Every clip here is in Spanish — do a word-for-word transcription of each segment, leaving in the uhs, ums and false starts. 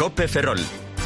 COPE Ferrol.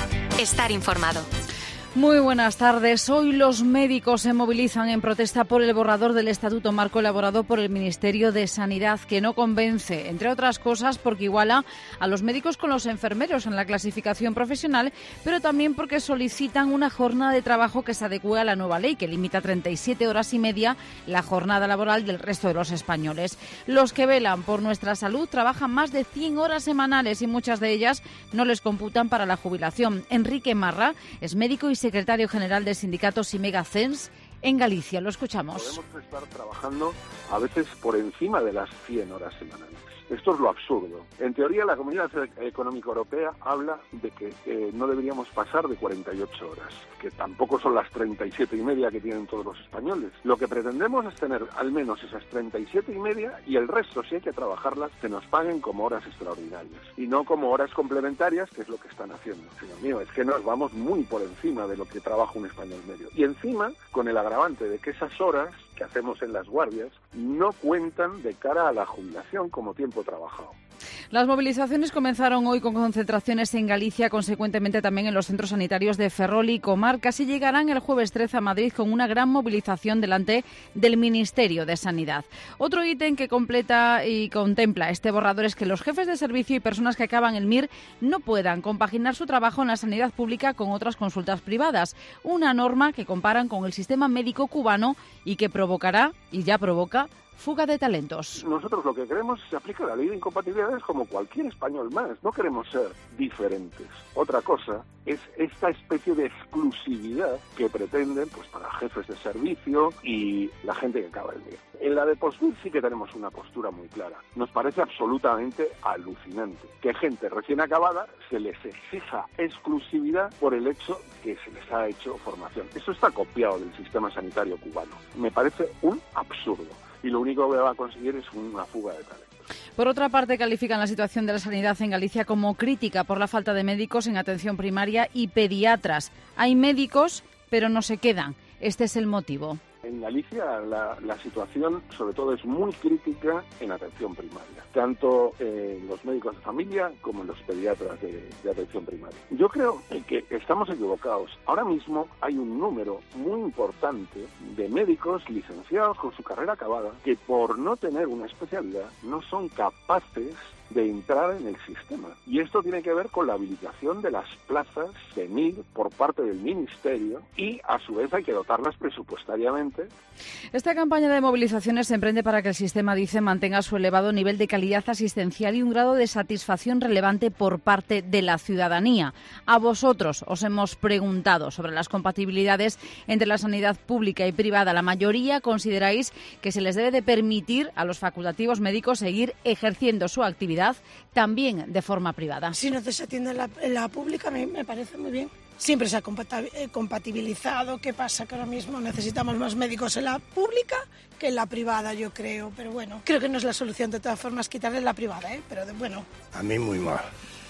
Estar informado. Muy buenas tardes. Hoy los médicos se movilizan en protesta por el borrador del Estatuto Marco elaborado por el Ministerio de Sanidad, que no convence, entre otras cosas, porque iguala a los médicos con los enfermeros en la clasificación profesional, pero también porque solicitan una jornada de trabajo que se adecue a la nueva ley, que limita a treinta y siete horas y media la jornada laboral del resto de los españoles. Los que velan por nuestra salud trabajan más de cien horas semanales y muchas de ellas no les computan para la jubilación. Enrique Marra es médico y secretario general del sindicato Simega Cens en Galicia. Lo escuchamos. Podemos estar trabajando a veces por encima de las cien horas semanales. Esto es lo absurdo. En teoría, la Comunidad Económica Europea habla de que eh, no deberíamos pasar de cuarenta y ocho horas, que tampoco son las treinta y siete y media que tienen todos los españoles. Lo que pretendemos es tener al menos esas treinta y siete y media y el resto, si hay que trabajarlas, que nos paguen como horas extraordinarias y no como horas complementarias, que es lo que están haciendo. Señor mío, es que nos vamos muy por encima de lo que trabaja un español medio. Y encima, con el agravante de que esas horas que hacemos en las guardias no cuentan de cara a la jubilación como tiempo trabajado. Las movilizaciones comenzaron hoy con concentraciones en Galicia, consecuentemente también en los centros sanitarios de Ferrol y comarcas, y llegarán el jueves trece a Madrid con una gran movilización delante del Ministerio de Sanidad. Otro ítem que completa y contempla este borrador es que los jefes de servicio y personas que acaban el M I R no puedan compaginar su trabajo en la sanidad pública con otras consultas privadas. Una norma que comparan con el sistema médico cubano y que provocará, y ya provoca, fuga de talentos. Nosotros lo que queremos es que se aplique la ley de incompatibilidades como cualquier español más. No queremos ser diferentes. Otra cosa es esta especie de exclusividad que pretenden pues para jefes de servicio y la gente que acaba el día. En la de Postur sí que tenemos una postura muy clara. Nos parece absolutamente alucinante que gente recién acabada se les exija exclusividad por el hecho que se les ha hecho formación. Eso está copiado del sistema sanitario cubano. Me parece un absurdo. Y lo único que va a conseguir es una fuga de talentos. Por otra parte, califican la situación de la sanidad en Galicia como crítica por la falta de médicos en atención primaria y pediatras. Hay médicos, pero no se quedan. Este es el motivo. En Galicia la, la situación sobre todo es muy crítica en atención primaria, tanto en los médicos de familia como en los pediatras de, de atención primaria. Yo creo que estamos equivocados. Ahora mismo hay un número muy importante de médicos licenciados con su carrera acabada que por no tener una especialidad no son capaces de entrar en el sistema. Y esto tiene que ver con la habilitación de las plazas de M I R por parte del Ministerio y, a su vez, hay que dotarlas presupuestariamente. Esta campaña de movilizaciones se emprende para que el sistema, dice, mantenga su elevado nivel de calidad asistencial y un grado de satisfacción relevante por parte de la ciudadanía. A vosotros os hemos preguntado sobre las compatibilidades entre la sanidad pública y privada. La mayoría consideráis que se les debe de permitir a los facultativos médicos seguir ejerciendo su actividad también de forma privada. Si no se atiende en la, en la pública, me, me parece muy bien. Siempre se ha compatibilizado. ¿Qué pasa? Que ahora mismo necesitamos más médicos en la pública que en la privada, yo creo. Pero bueno, creo que no es la solución de todas formas quitarle la privada, ¿eh? Pero de, bueno. A mí muy mal.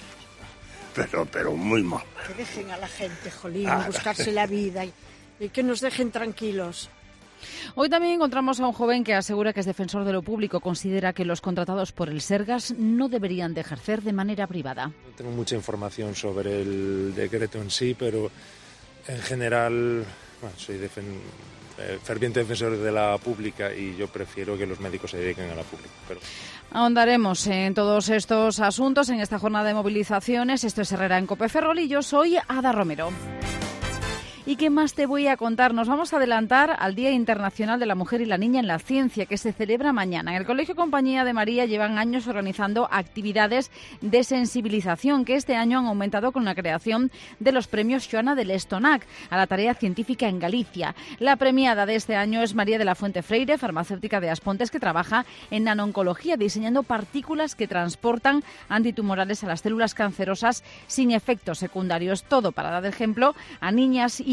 Pero, pero muy mal. Que dejen a la gente, jolín, ah, buscarse la vida y, y que nos dejen tranquilos. Hoy también encontramos a un joven que asegura que es defensor de lo público. Considera que los contratados por el Sergas no deberían de ejercer de manera privada. No tengo mucha información sobre el decreto en sí, pero en general bueno, soy defen- eh, ferviente defensor de la pública y yo prefiero que los médicos se dediquen a la pública. Pero... Ahondaremos en todos estos asuntos en esta jornada de movilizaciones. Esto es Herrera en COPE Ferrol y yo soy Ada Romero. ¿Y qué más te voy a contar? Nos vamos a adelantar al Día Internacional de la Mujer y la Niña en la Ciencia, que se celebra mañana. En el Colegio Compañía de María llevan años organizando actividades de sensibilización que este año han aumentado con la creación de los premios Xoana del Estonac a la tarea científica en Galicia. La premiada de este año es María de la Fuente Freire, farmacéutica de Aspontes, que trabaja en nanooncología, diseñando partículas que transportan antitumorales a las células cancerosas sin efectos secundarios. Todo para dar ejemplo a niñas y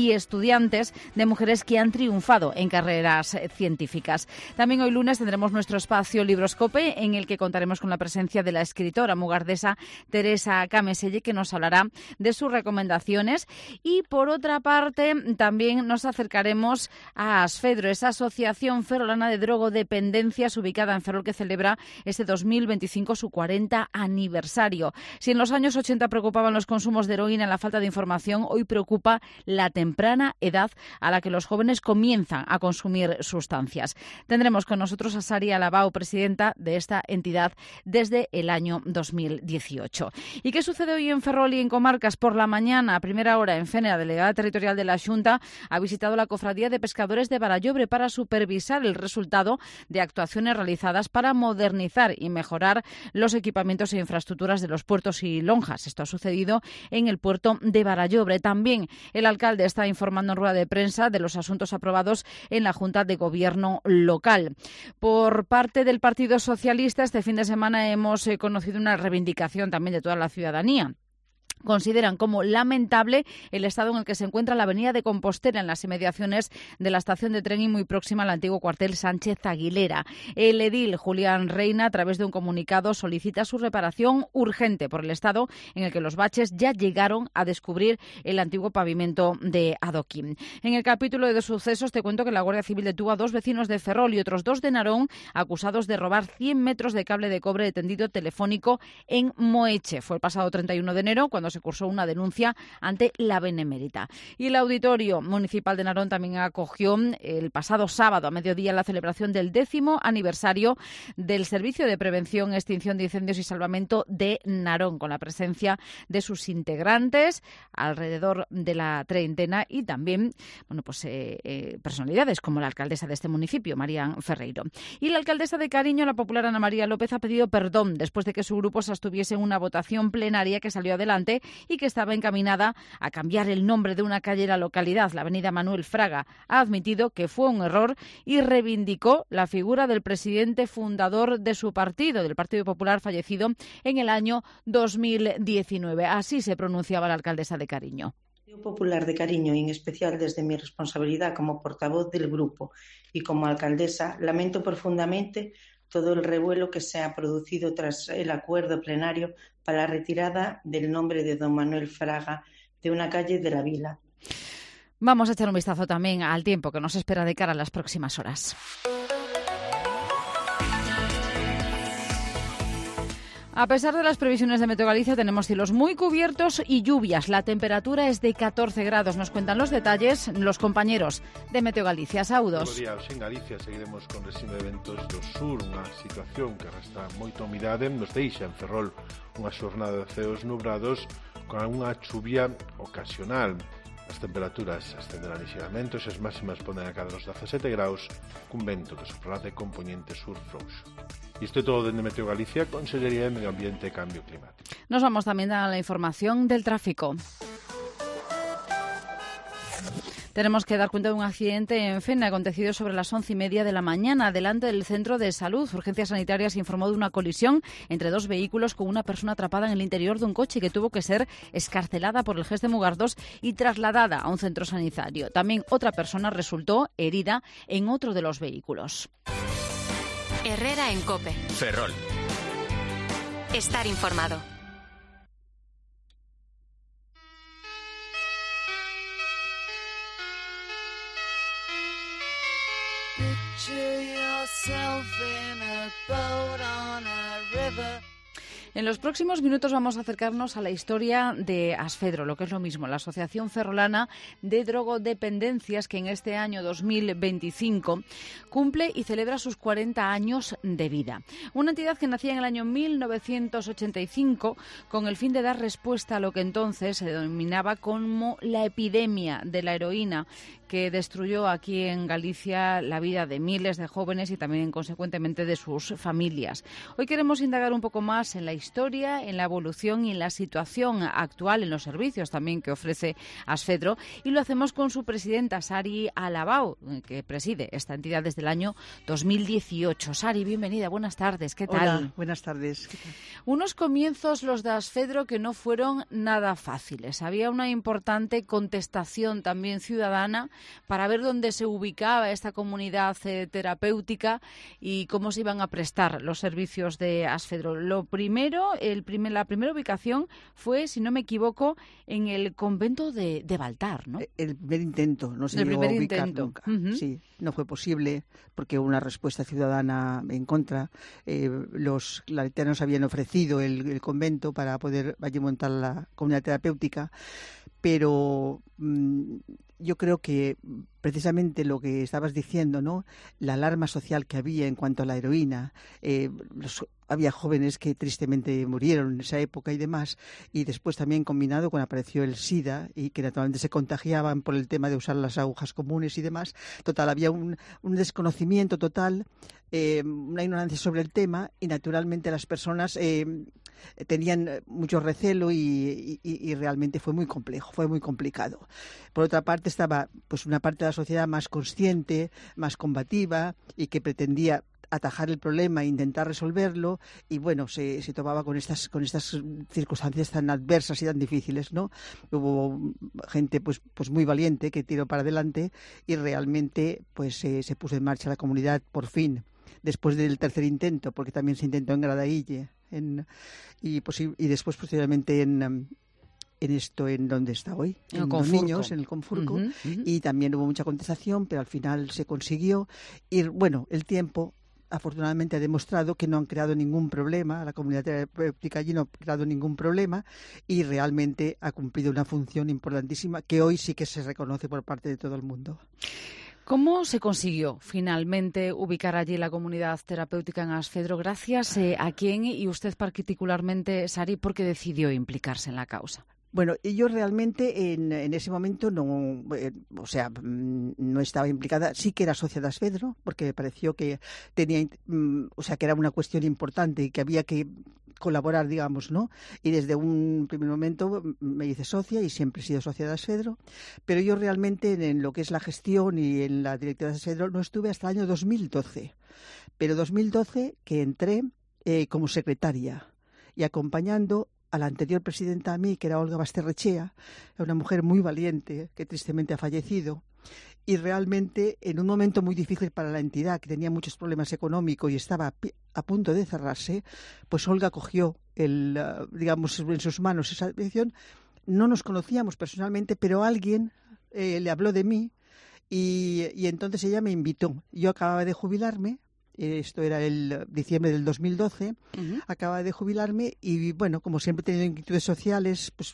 y estudiantes de mujeres que han triunfado en carreras científicas. También hoy lunes tendremos nuestro espacio Libroscope, en el que contaremos con la presencia de la escritora mugardesa Teresa Cameselle, que nos hablará de sus recomendaciones. Y por otra parte, también nos acercaremos a Asfedro, esa asociación ferrolana de drogodependencias ubicada en Ferrol, que celebra este dos mil veinticinco su cuarenta aniversario. Si en los años ochenta preocupaban los consumos de heroína y la falta de información, hoy preocupa la temprana edad a la que los jóvenes comienzan a consumir sustancias. Tendremos con nosotros a Sari Alabao, presidenta de esta entidad desde el año dos mil dieciocho. ¿Y qué sucede hoy en Ferrol y en comarcas? Por la mañana, a primera hora, en Fene, la delegada territorial de la Xunta ha visitado la Cofradía de Pescadores de Barallobre para supervisar el resultado de actuaciones realizadas para modernizar y mejorar los equipamientos e infraestructuras de los puertos y lonjas. Esto ha sucedido en el puerto de Barallobre. También el alcalde está informando en rueda de prensa de los asuntos aprobados en la Junta de Gobierno local. Por parte del Partido Socialista, este fin de semana hemos eh, conocido una reivindicación también de toda la ciudadanía. Consideran como lamentable el estado en el que se encuentra la avenida de Compostela, en las inmediaciones de la estación de tren y muy próxima al antiguo cuartel Sánchez Aguilera. El edil Julián Reina, a través de un comunicado, solicita su reparación urgente por el estado en el que los baches ya llegaron a descubrir el antiguo pavimento de adoquín. En el capítulo de sucesos te cuento que la Guardia Civil detuvo a dos vecinos de Ferrol y otros dos de Narón, acusados de robar cien metros de cable de cobre de tendido telefónico en Moeche. Fue el pasado treinta y uno de enero cuando se cursó una denuncia ante la Benemérita. Y el Auditorio Municipal de Narón también acogió el pasado sábado a mediodía la celebración del décimo aniversario del Servicio de Prevención, Extinción de Incendios y Salvamento de Narón, con la presencia de sus integrantes, alrededor de la treintena, y también bueno, pues, eh, eh, personalidades como la alcaldesa de este municipio, María Ferreiro. Y la alcaldesa de Cariño, la popular Ana María López, ha pedido perdón después de que su grupo se abstuviese en una votación plenaria que salió adelante y que estaba encaminada a cambiar el nombre de una calle en la localidad, la avenida Manuel Fraga. Ha admitido que fue un error y reivindicó la figura del presidente fundador de su partido, del Partido Popular, fallecido en el año dos mil diecinueve. Así se pronunciaba la alcaldesa de Cariño. El Partido Popular de Cariño, y en especial desde mi responsabilidad como portavoz del grupo y como alcaldesa, lamento profundamente todo el revuelo que se ha producido tras el acuerdo plenario para la retirada del nombre de don Manuel Fraga de una calle de la vila. Vamos a echar un vistazo también al tiempo que nos espera de cara a las próximas horas. A pesar de las previsiones de Meteo Galicia, tenemos cielos muy cubiertos y lluvias. La temperatura es de catorce grados. Nos cuentan los detalles los compañeros de Meteo Galicia. Saúdos. Días, en Galicia seguiremos con resino de ventos do sur, unha situación que arrastra moita humidade, nos deixa en Ferrol unha xornada de ceos nubrados con unha chuvia ocasional. As temperaturas ascenderán ligeiramente, as máximas ponden a cadra os dezasete graus, cun vento que soprará de componente sur frouxo. Isto é todo dende Meteo Galicia, Consellería de Medio Ambiente e Cambio Climático. Nos vamos también a la información del tráfico. Tenemos que dar cuenta de un accidente en Fene acontecido sobre las once y media de la mañana delante del Centro de Salud. Urgencias Sanitarias informó de una colisión entre dos vehículos con una persona atrapada en el interior de un coche que tuvo que ser excarcelada por el G E S de Mugardos y trasladada a un centro sanitario. También otra persona resultó herida en otro de los vehículos. Herrera en COPE. Ferrol. Estar informado. En los próximos minutos vamos a acercarnos a la historia de Asfedro, lo que es lo mismo, la Asociación Ferrolana de Drogodependencias, que en este año dos mil veinticinco cumple y celebra sus cuarenta años de vida. Una entidad que nacía en el año mil novecientos ochenta y cinco con el fin de dar respuesta a lo que entonces se denominaba como la epidemia de la heroína, que destruyó aquí en Galicia la vida de miles de jóvenes y también consecuentemente de sus familias. Hoy queremos indagar un poco más en la historia historia, en la evolución y en la situación actual en los servicios también que ofrece Asfedro, y lo hacemos con su presidenta, Sari Alabau, que preside esta entidad desde el año dos mil dieciocho. Sari, bienvenida, buenas tardes, ¿qué tal? Hola, buenas tardes. ¿Qué tal? Unos comienzos, los de Asfedro, que no fueron nada fáciles. Había una importante contestación también ciudadana para ver dónde se ubicaba esta comunidad eh, terapéutica y cómo se iban a prestar los servicios de Asfedro. Lo primero, el primer, la primera ubicación fue, si no me equivoco, en el convento de, de Baltar, ¿no? El primer intento, no se el llegó primer a ubicar intento. nunca. Uh-huh. Sí, no fue posible porque hubo una respuesta ciudadana en contra. Eh, los claretianos habían ofrecido el, el convento para poder allí montar la comunidad terapéutica, pero mmm, yo creo que precisamente lo que estabas diciendo, ¿no? La alarma social que había en cuanto a la heroína, eh, los, había jóvenes que tristemente murieron en esa época y demás, y después también combinado con apareció el SIDA y que naturalmente se contagiaban por el tema de usar las agujas comunes y demás. Total, había un, un desconocimiento total, eh, una ignorancia sobre el tema y naturalmente las personas eh, tenían mucho recelo y, y, y realmente fue muy complejo, fue muy complicado. Por otra parte estaba pues una parte de la sociedad más consciente, más combativa y que pretendía atajar el problema e intentar resolverlo, y bueno, se, se tomaba con estas con estas circunstancias tan adversas y tan difíciles, ¿no? Hubo gente pues pues muy valiente que tiró para adelante y realmente pues eh, se puso en marcha la comunidad por fin, después del tercer intento, porque también se intentó en Gradaille en, y, pues, y después posteriormente en en esto, en donde está hoy, en, en los niños, en el Confurco, uh-huh, uh-huh. Y también hubo mucha contestación, pero al final se consiguió. Y bueno, el tiempo afortunadamente ha demostrado que no han creado ningún problema, la comunidad terapéutica allí no ha creado ningún problema y realmente ha cumplido una función importantísima que hoy sí que se reconoce por parte de todo el mundo. ¿Cómo se consiguió finalmente ubicar allí la comunidad terapéutica en Asfedro? ¿Gracias eh, a quién y usted particularmente, Sari, por qué decidió implicarse en la causa? Bueno, yo realmente en, en ese momento no, eh, o sea, no estaba implicada. Sí que era socia de Asfedro, porque me pareció que tenía, mm, o sea, que era una cuestión importante y que había que colaborar, digamos, ¿no? Y desde un primer momento me hice socia y siempre he sido socia de Asfedro, pero yo realmente en, en lo que es la gestión y en la directiva de Asfedro no estuve hasta el año dos mil doce. Pero dos mil doce que entré eh, como secretaria y acompañando a la anterior presidenta a mí, que era Olga Basterrechea, una mujer muy valiente que tristemente ha fallecido, y realmente en un momento muy difícil para la entidad, que tenía muchos problemas económicos y estaba a punto de cerrarse, pues Olga cogió el, digamos, en sus manos esa dirección. No nos conocíamos personalmente, pero alguien eh, le habló de mí y, y entonces ella me invitó. Yo acababa de jubilarme. Esto era el diciembre del dos mil doce, uh-huh. Acababa de jubilarme y, bueno, como siempre he tenido inquietudes sociales, pues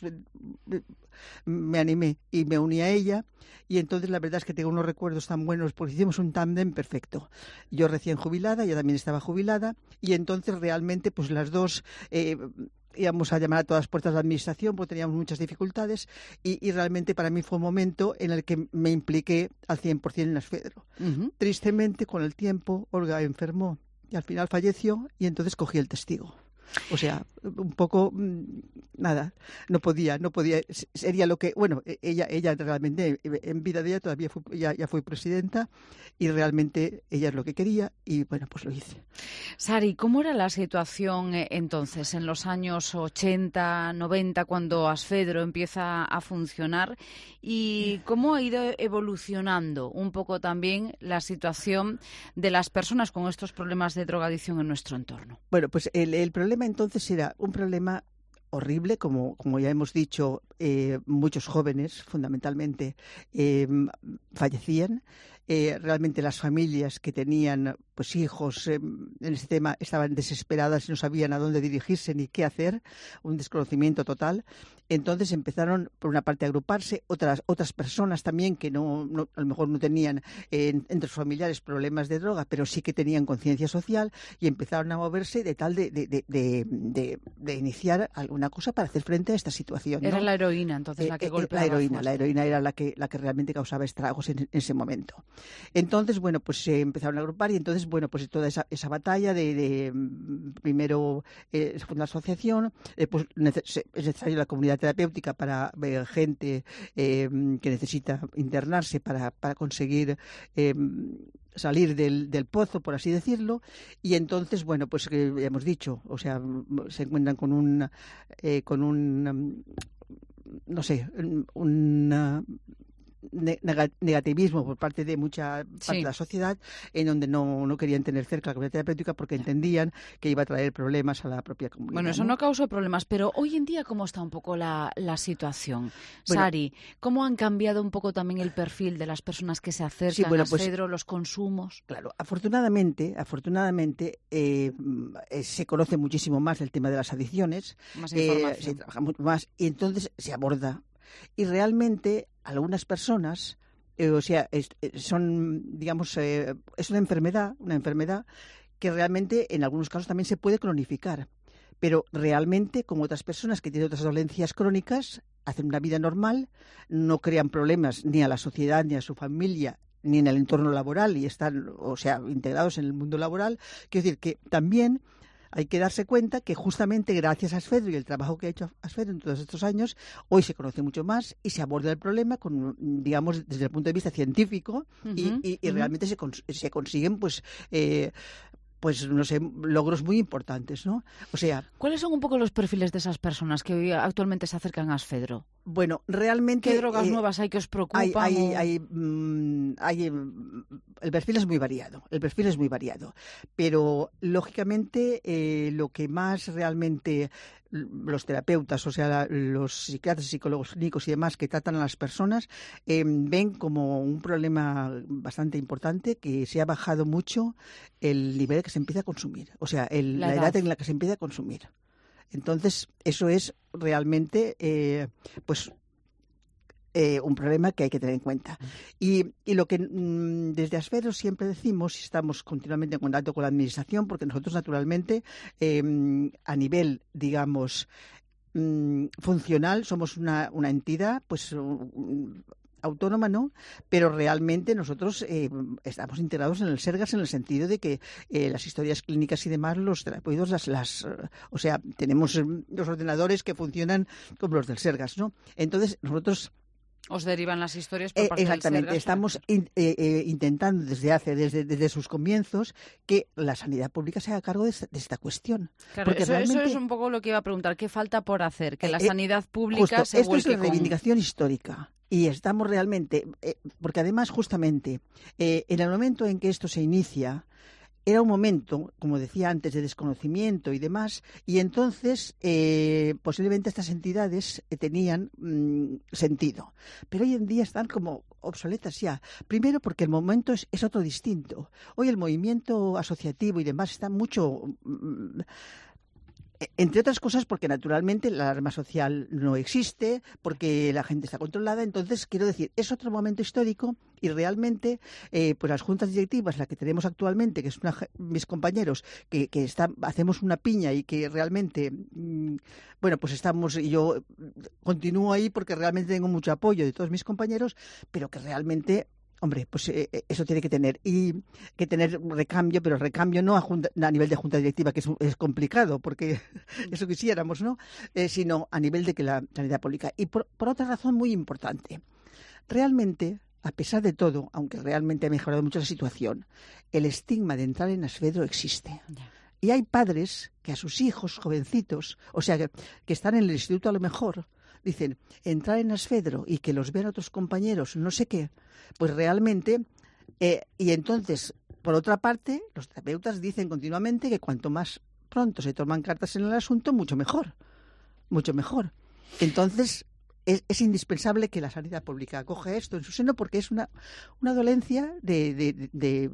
me animé y me uní a ella y entonces la verdad es que tengo unos recuerdos tan buenos porque hicimos un tándem perfecto. Yo recién jubilada, ella también estaba jubilada y entonces realmente pues las dos... Eh, íbamos a llamar a todas las puertas de la administración porque teníamos muchas dificultades y, y realmente para mí fue un momento en el que me impliqué al cien por ciento en Asfedro. Uh-huh. Tristemente, con el tiempo, Olga enfermó y al final falleció y entonces cogí el testigo. O sea, un poco, nada, no podía, no podía, sería lo que, bueno, ella ella realmente, en vida de ella todavía fue, ya, ya fue presidenta y realmente ella es lo que quería y bueno, pues lo hice. Sari, ¿cómo era la situación entonces, en los años ochenta, noventa, cuando Asfedro empieza a funcionar y cómo ha ido evolucionando un poco también la situación de las personas con estos problemas de drogadicción en nuestro entorno? Bueno, pues el, el problema entonces era un problema horrible, como, como ya hemos dicho, eh, muchos jóvenes fundamentalmente eh, fallecían. Eh, realmente las familias que tenían pues hijos eh, en ese tema estaban desesperadas y no sabían a dónde dirigirse ni qué hacer, un desconocimiento total. Entonces empezaron por una parte a agruparse otras otras personas también que no, no a lo mejor no tenían eh, entre sus familiares problemas de droga, pero sí que tenían conciencia social y empezaron a moverse de tal de, de, de, de, de, de iniciar alguna cosa para hacer frente a esta situación, ¿no? Era la heroína entonces eh, la que golpeaba la heroína, fuerte. La heroína era la que la que realmente causaba estragos en, en ese momento. Entonces, bueno, pues se empezaron a agrupar y entonces, bueno, pues toda esa, esa batalla de, de primero eh, se fundó la asociación, eh, pues neces- es necesaria la comunidad terapéutica para eh, gente eh, que necesita internarse para, para conseguir eh, salir del, del pozo, por así decirlo, y entonces, bueno, pues eh, ya hemos dicho, o sea, se encuentran con un, eh, con un, no sé, un negativismo por parte de mucha parte sí. de la sociedad, en donde no, no querían tener cerca la comunidad terapéutica porque entendían que iba a traer problemas a la propia comunidad. Bueno, eso no, no causó problemas, pero hoy en día, ¿cómo está un poco la, la situación? Bueno, Sari, ¿cómo han cambiado un poco también el perfil de las personas que se acercan sí, bueno, a pues, Asfedro, los consumos? Claro, afortunadamente, afortunadamente eh, se conoce muchísimo más el tema de las adicciones, más información. Eh, se trabaja mucho más y entonces se aborda. Y realmente algunas personas, eh, o sea, es, son, digamos, eh, es una enfermedad, una enfermedad que realmente en algunos casos también se puede cronificar. Pero realmente, como otras personas que tienen otras dolencias crónicas, hacen una vida normal, no crean problemas ni a la sociedad, ni a su familia, ni en el entorno laboral, y están, o sea, integrados en el mundo laboral. Quiero decir que también hay que darse cuenta que justamente gracias a Asfedro y el trabajo que ha hecho Asfedro en todos estos años, hoy se conoce mucho más y se aborda el problema con, digamos, desde el punto de vista científico uh-huh, y, y, y uh-huh. realmente se, cons- se consiguen, pues, eh, pues no sé, logros muy importantes, ¿no? O sea, ¿cuáles son un poco los perfiles de esas personas que hoy actualmente se acercan a Asfedro? Bueno, realmente... ¿Qué drogas eh, nuevas hay que os preocupan? Hay, hay, o... hay, mmm, hay, el perfil es muy variado, el perfil es muy variado, pero lógicamente eh, lo que más realmente los terapeutas, o sea, la, los psiquiatras, psicólogos clínicos y demás que tratan a las personas, eh, ven como un problema bastante importante que se ha bajado mucho el nivel que se empieza a consumir, o sea, el, la, la edad. edad en la que se empieza a consumir. Entonces, eso es realmente, eh, pues, eh, un problema que hay que tener en cuenta. Y, y lo que mmm, desde Asfedro siempre decimos, y estamos continuamente en contacto con la Administración, porque nosotros, naturalmente, eh, a nivel, digamos, mmm, funcional, somos una, una entidad, pues, um, autónoma, ¿no? Pero realmente nosotros eh, estamos integrados en el Sergas en el sentido de que eh, las historias clínicas y demás, los terapeutas, las, las, o sea, tenemos los ordenadores que funcionan como los del Sergas, ¿no? Entonces, nosotros... Os derivan las historias por parte eh, Exactamente, del Sergas, estamos in, eh, eh, intentando desde hace, desde, desde sus comienzos, que la sanidad pública se haga cargo de esta, de esta cuestión. Claro, Porque eso, realmente, eso es un poco lo que iba a preguntar, ¿qué falta por hacer? Que la eh, sanidad pública justo, se esto vuelque es una con... reivindicación histórica. Y estamos realmente, eh, porque además justamente eh, en el momento en que esto se inicia, era un momento, como decía antes, de desconocimiento y demás, y entonces eh, posiblemente estas entidades eh, tenían mmm, sentido. Pero hoy en día están como obsoletas ya. Primero porque el momento es, es otro distinto. Hoy el movimiento asociativo y demás está mucho... Mmm, entre otras cosas porque naturalmente la alarma social no existe, porque la gente está controlada. Entonces, quiero decir, es otro momento histórico y realmente eh, pues las juntas directivas, la que tenemos actualmente, que es una, mis compañeros, que, que está, hacemos una piña y que realmente, mmm, bueno, pues estamos, y yo continúo ahí porque realmente tengo mucho apoyo de todos mis compañeros, pero que realmente... Hombre, pues eh, eso tiene que tener y que tener recambio, pero recambio no a, junta, a nivel de junta directiva, que es, es complicado, porque eso quisiéramos, ¿no? Eh, sino a nivel de que la sanidad pública. Y por, por otra razón muy importante, realmente, a pesar de todo, aunque realmente ha mejorado mucho la situación, el estigma de entrar en Asfedro existe. Y hay padres que a sus hijos jovencitos, o sea, que, que están en el instituto a lo mejor, dicen, entrar en Asfedro y que los vean otros compañeros, no sé qué, pues realmente, eh, y entonces, por otra parte, los terapeutas dicen continuamente que cuanto más pronto se toman cartas en el asunto, mucho mejor, mucho mejor. Entonces, es, es indispensable que la sanidad pública acoja esto en su seno porque es una, una dolencia de, de, de, de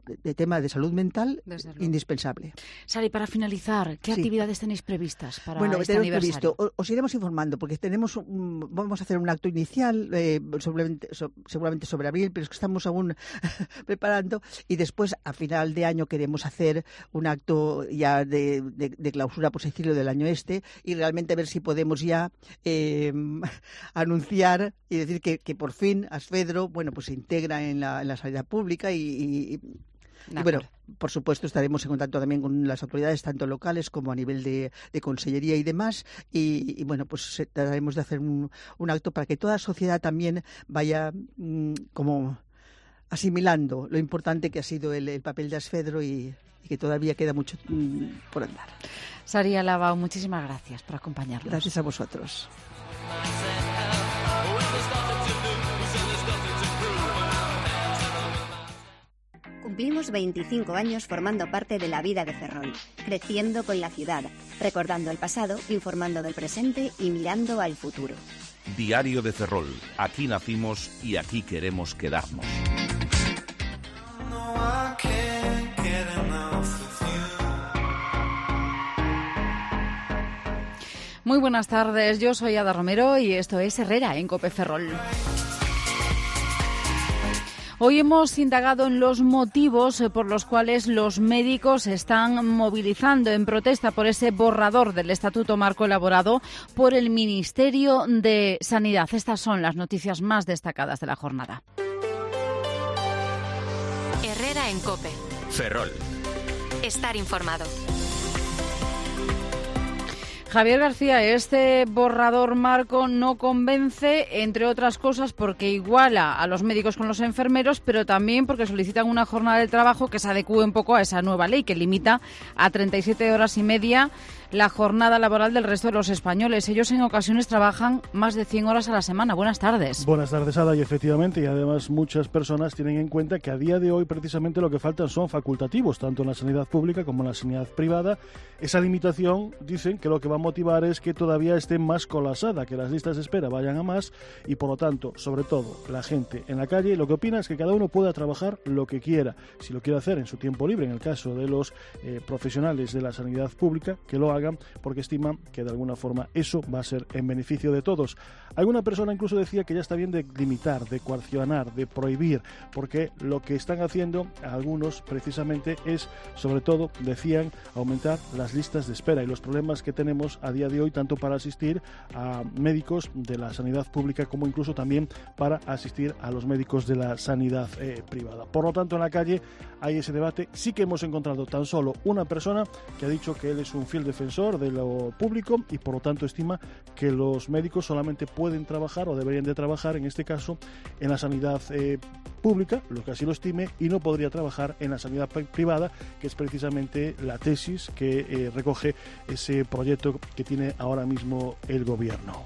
de tema de salud mental indispensable. Sari, para finalizar, ¿qué sí. actividades tenéis previstas para bueno, este tenemos aniversario? Previsto, os iremos informando porque tenemos un, vamos a hacer un acto inicial eh, seguramente, so, seguramente sobre abril, pero es que estamos aún preparando y después a final de año queremos hacer un acto ya de, de, de clausura, por decirlo, del año este y realmente ver si podemos ya eh, anunciar y decir que, que por fin Asfedro bueno pues se integra en la, en la sanidad pública y, y, y bueno, por supuesto estaremos en contacto también con las autoridades tanto locales como a nivel de, de consellería y demás y, y bueno pues trataremos de hacer un, un acto para que toda la sociedad también vaya mmm, como asimilando lo importante que ha sido el, el papel de Asfedro y, y que todavía queda mucho mmm, por andar. Sari Alabao, muchísimas gracias por acompañarnos. Gracias a vosotros. Cumplimos veinticinco años formando parte de la vida de Ferrol, creciendo con la ciudad, recordando el pasado, informando del presente y mirando al futuro. Diario de Ferrol. Aquí nacimos y aquí queremos quedarnos. Muy buenas tardes, yo soy Ada Romero y esto es Herrera en COPE Ferrol. Hoy hemos indagado en los motivos por los cuales los médicos están movilizando en protesta por ese borrador del Estatuto Marco elaborado por el Ministerio de Sanidad. Estas son las noticias más destacadas de la jornada. Herrera en COPE. Ferrol. Estar informado. Javier García, este borrador marco no convence, entre otras cosas, porque iguala a los médicos con los enfermeros, pero también porque solicitan una jornada de trabajo que se adecúe un poco a esa nueva ley, que limita a treinta y siete horas y media la jornada laboral del resto de los españoles. Ellos en ocasiones trabajan más de cien horas a la semana. Buenas tardes. Buenas tardes, Ada, y efectivamente, y además muchas personas tienen en cuenta que a día de hoy precisamente lo que faltan son facultativos, tanto en la sanidad pública como en la sanidad privada. Esa limitación, dicen, que lo que va a motivar es que todavía esté más colapsada, que las listas de espera vayan a más y, por lo tanto, sobre todo, la gente en la calle, lo que opina es que cada uno pueda trabajar lo que quiera. Si lo quiere hacer en su tiempo libre, en el caso de los eh, profesionales de la sanidad pública, que lo hagan, porque estiman que de alguna forma eso va a ser en beneficio de todos. Alguna persona incluso decía que ya está bien de limitar, de coaccionar, de prohibir, porque lo que están haciendo algunos precisamente es, sobre todo, decían, aumentar las listas de espera y los problemas que tenemos a día de hoy, tanto para asistir a médicos de la sanidad pública como incluso también para asistir a los médicos de la sanidad eh, privada. Por lo tanto, en la calle hay ese debate. Sí que hemos encontrado tan solo una persona que ha dicho que él es un fiel defensor de lo público y por lo tanto estima que los médicos solamente pueden trabajar o deberían de trabajar, en este caso, en la sanidad eh, pública, lo que así lo estime, y no podría trabajar en la sanidad privada, que es precisamente la tesis que eh, recoge ese proyecto que tiene ahora mismo el gobierno.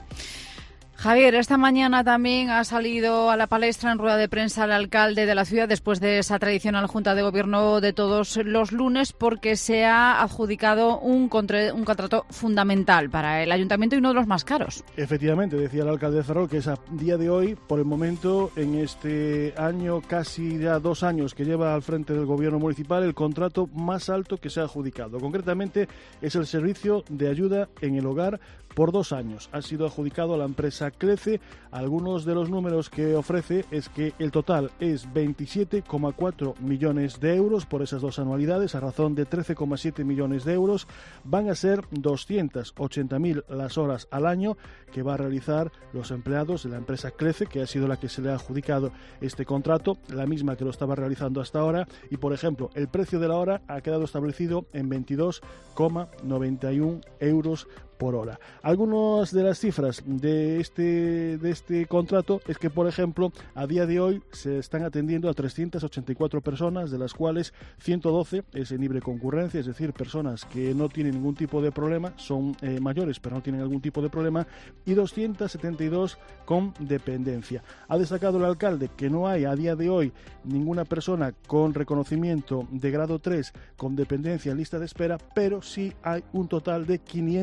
Javier, esta mañana también ha salido a la palestra en rueda de prensa el alcalde de la ciudad después de esa tradicional junta de gobierno de todos los lunes, porque se ha adjudicado un, contra, un contrato fundamental para el ayuntamiento y uno de los más caros. Efectivamente, decía el alcalde de Ferrol que es a día de hoy, por el momento, en este año, casi ya dos años que lleva al frente del gobierno municipal, el contrato más alto que se ha adjudicado. Concretamente, es el servicio de ayuda en el hogar por dos años. Ha sido adjudicado a la empresa Clece. Algunos de los números que ofrece es que el total es veintisiete coma cuatro millones de euros por esas dos anualidades, a razón de trece coma siete millones de euros. Van a ser doscientas ochenta mil las horas al año que va a realizar los empleados de la empresa Clece, que ha sido la que se le ha adjudicado este contrato, la misma que lo estaba realizando hasta ahora. Y, por ejemplo, el precio de la hora ha quedado establecido en veintidós coma noventa y uno euros por hora. Algunas de las cifras de este, de este contrato es que, por ejemplo, a día de hoy se están atendiendo a trescientas ochenta y cuatro personas, de las cuales ciento doce es en libre concurrencia, es decir, personas que no tienen ningún tipo de problema, son eh, mayores pero no tienen algún tipo de problema, y doscientas setenta y dos con dependencia. Ha destacado el alcalde que no hay a día de hoy ninguna persona con reconocimiento de grado tres con dependencia en lista de espera, pero sí hay un total de quinientas sesenta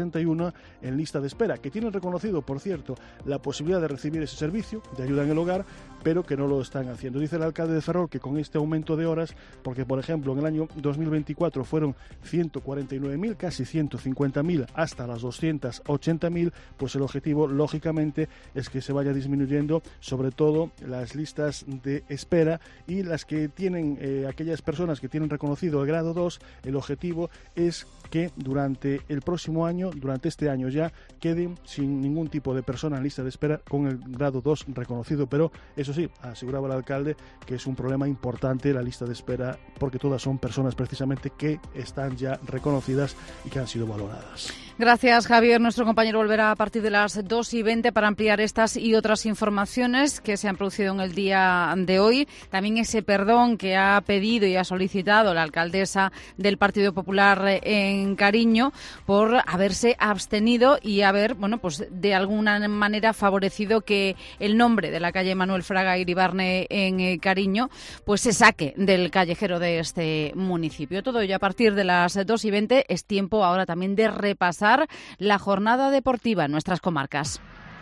sesenta y uno en lista de espera, que tienen reconocido, por cierto, la posibilidad de recibir ese servicio de ayuda en el hogar, pero que no lo están haciendo. Dice el alcalde de Ferrol que con este aumento de horas, porque por ejemplo en el año dos mil veinticuatro fueron ciento cuarenta y nueve mil, casi ciento cincuenta mil, hasta las doscientos ochenta mil, pues el objetivo lógicamente es que se vaya disminuyendo sobre todo las listas de espera, y las que tienen, eh, aquellas personas que tienen reconocido el grado dos, el objetivo es que durante el próximo año, durante este año ya, queden sin ningún tipo de persona en lista de espera con el grado dos reconocido. Pero eso sí, aseguraba el alcalde que es un problema importante la lista de espera, porque todas son personas precisamente que están ya reconocidas y que han sido valoradas. Gracias, Javier. Nuestro compañero volverá a partir de las dos y veinte para ampliar estas y otras informaciones que se han producido en el día de hoy. También ese perdón que ha pedido y ha solicitado la alcaldesa del Partido Popular en Cariño por haberse abstenido y haber, bueno, pues de alguna manera favorecido que el nombre de la calle Manuel Fraga Iribarne en Cariño pues se saque del callejero de este municipio. Todo ello a partir de las dos y veinte. Es tiempo ahora también de repasar la jornada deportiva en nuestras comarcas.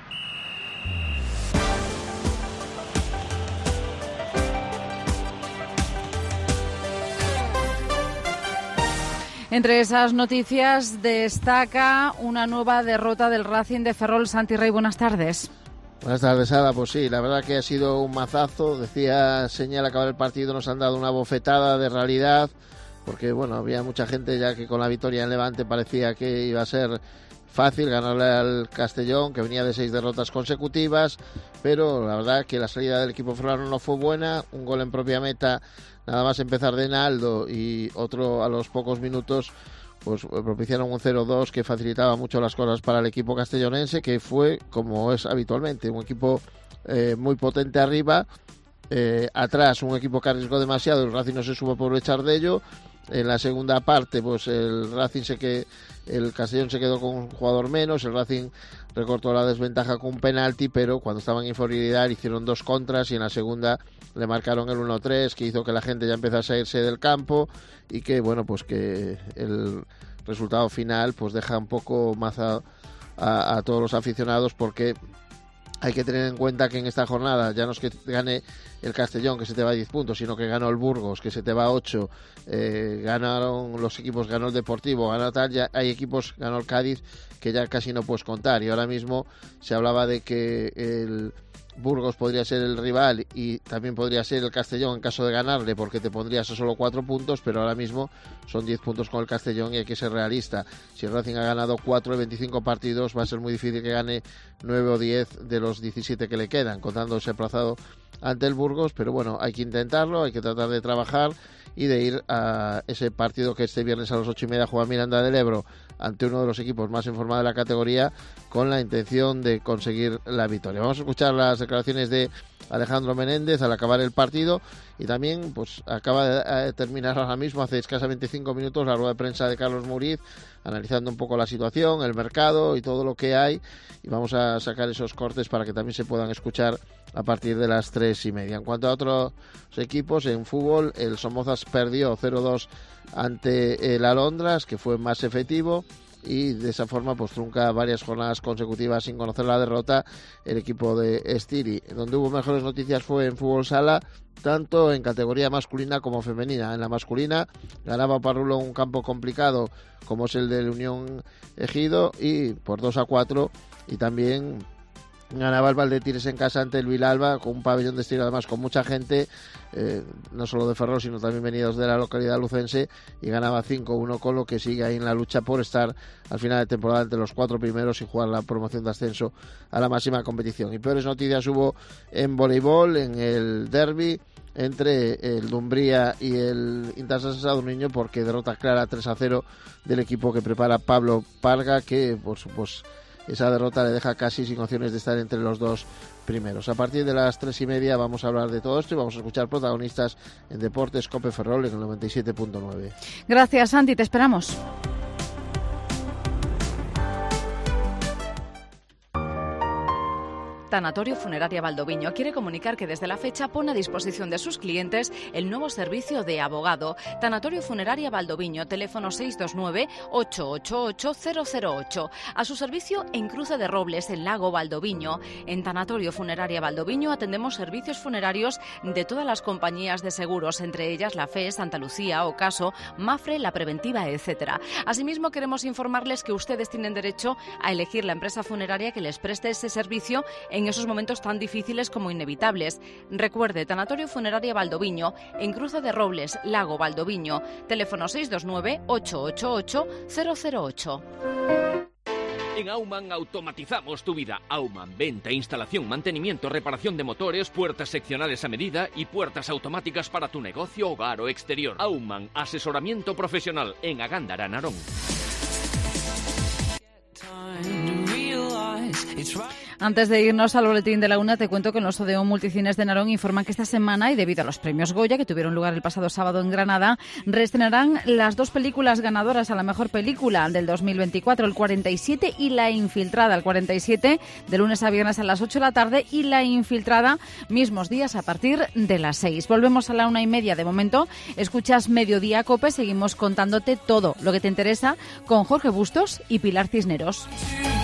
Entre esas noticias destaca una nueva derrota del Racing de Ferrol. Santi Rey, buenas tardes. Buenas tardes, Ada. Pues sí, la verdad que ha sido un mazazo. Decía Señal, acabar el partido, nos han dado una bofetada de realidad, porque bueno, había mucha gente ya que con la victoria en Levante parecía que iba a ser fácil ganarle al Castellón, que venía de seis derrotas consecutivas, pero la verdad que la salida del equipo ferrolano no fue buena. Un gol en propia meta nada más empezar de Naldo y otro a los pocos minutos pues propiciaron un cero dos que facilitaba mucho las cosas para el equipo castellonense, que fue, como es habitualmente, un equipo eh, muy potente arriba, eh, atrás un equipo que arriesgó demasiado, el Racing no se supo aprovechar de ello. En la segunda parte pues el Racing se que el Castellón se quedó con un jugador menos, el Racing recortó la desventaja con un penalti, pero cuando estaban en inferioridad hicieron dos contras y en la segunda le marcaron el uno tres, que hizo que la gente ya empezase a irse del campo y que bueno, pues que el resultado final pues deja un poco más a, a, a todos los aficionados, porque hay que tener en cuenta que en esta jornada ya no es que gane el Castellón, que se te va a diez puntos, sino que ganó el Burgos, que se te va a ocho, eh, ganaron los equipos, ganó el Deportivo, ganó tal, ya hay equipos, ganó el Cádiz, que ya casi no puedes contar, y ahora mismo se hablaba de que el Burgos podría ser el rival y también podría ser el Castellón en caso de ganarle, porque te pondrías a solo cuatro puntos, pero ahora mismo son diez puntos con el Castellón y hay que ser realista. Si el Racing ha ganado cuatro de veinticinco partidos, va a ser muy difícil que gane nueve o diez de los diecisiete que le quedan, contando ese aplazado ante el Burgos, pero bueno, hay que intentarlo, hay que tratar de trabajar y de ir a ese partido que este viernes a las ocho y media juega Miranda del Ebro ante uno de los equipos más en forma de la categoría, con la intención de conseguir la victoria. Vamos a escuchar las declaraciones de Alejandro Menéndez al acabar el partido, y también pues acaba de terminar ahora mismo, hace escasamente cinco minutos, la rueda de prensa de Carlos Muriz, analizando un poco la situación, el mercado y todo lo que hay, y vamos a sacar esos cortes para que también se puedan escuchar a partir de las tres y media. En cuanto a otros equipos, en fútbol, el Somozas perdió cero dos ante el Alondras, que fue más efectivo, y de esa forma pues trunca varias jornadas consecutivas sin conocer la derrota el equipo de Estiri. Donde hubo mejores noticias fue en fútbol sala, tanto en categoría masculina como femenina. En la masculina ganaba Parrulo un campo complicado como es el del Unión Ejido, y por dos a cuatro, y también ganaba el Valdetires en casa ante el Vilalba, con un pabellón de estilo además con mucha gente, eh, no solo de Ferrol sino también venidos de la localidad lucense, y ganaba cinco uno, con lo que sigue ahí en la lucha por estar al final de temporada entre los cuatro primeros y jugar la promoción de ascenso a la máxima competición. Y peores noticias hubo en voleibol, en el derbi entre el Dumbría y el Intasasa Sadurniño, porque derrota clara tres a cero del equipo que prepara Pablo Parga, que por supuesto esa derrota le deja casi sin opciones de estar entre los dos primeros. A partir de las tres y media vamos a hablar de todo esto y vamos a escuchar protagonistas en Deportes Cope Ferrol en el noventa y siete punto nueve. Gracias, Santi, te esperamos. Tanatorio Funeraria Valdoviño quiere comunicar que desde la fecha pone a disposición de sus clientes el nuevo servicio de abogado. Tanatorio Funeraria Valdoviño, teléfono seis dos nueve, ocho ocho ocho, cero cero ocho. A su servicio en Cruce de Robles, en Lago Valdoviño. En Tanatorio Funeraria Valdoviño atendemos servicios funerarios de todas las compañías de seguros, entre ellas la F E, Santa Lucía, Ocaso, Mafre, La Preventiva, etcétera. Asimismo, queremos informarles que ustedes tienen derecho a elegir la empresa funeraria que les preste ese servicio en esos momentos tan difíciles como inevitables. Recuerde, Tanatorio Funeraria Valdoviño, en Cruce de Robles, Lago Valdoviño, teléfono seis dos nueve, ocho ocho ocho, cero cero ocho. En Aumann automatizamos tu vida. Aumann, venta, instalación, mantenimiento, reparación de motores, puertas seccionales a medida y puertas automáticas para tu negocio, hogar o exterior. Aumann, asesoramiento profesional en Agándara, Narón. Antes de irnos al boletín de la una, te cuento que en los Odeón Multicines de Narón informan que esta semana, y debido a los premios Goya que tuvieron lugar el pasado sábado en Granada, reestrenarán las dos películas ganadoras a la mejor película del dos mil veinticuatro, El cuarenta y siete y La Infiltrada. El cuarenta y siete de lunes a viernes a las ocho de la tarde y La Infiltrada mismos días a partir de las seis. Volvemos a la una y media. De momento, escuchas Mediodía Cope. Seguimos contándote todo lo que te interesa con Jorge Bustos y Pilar Cisneros.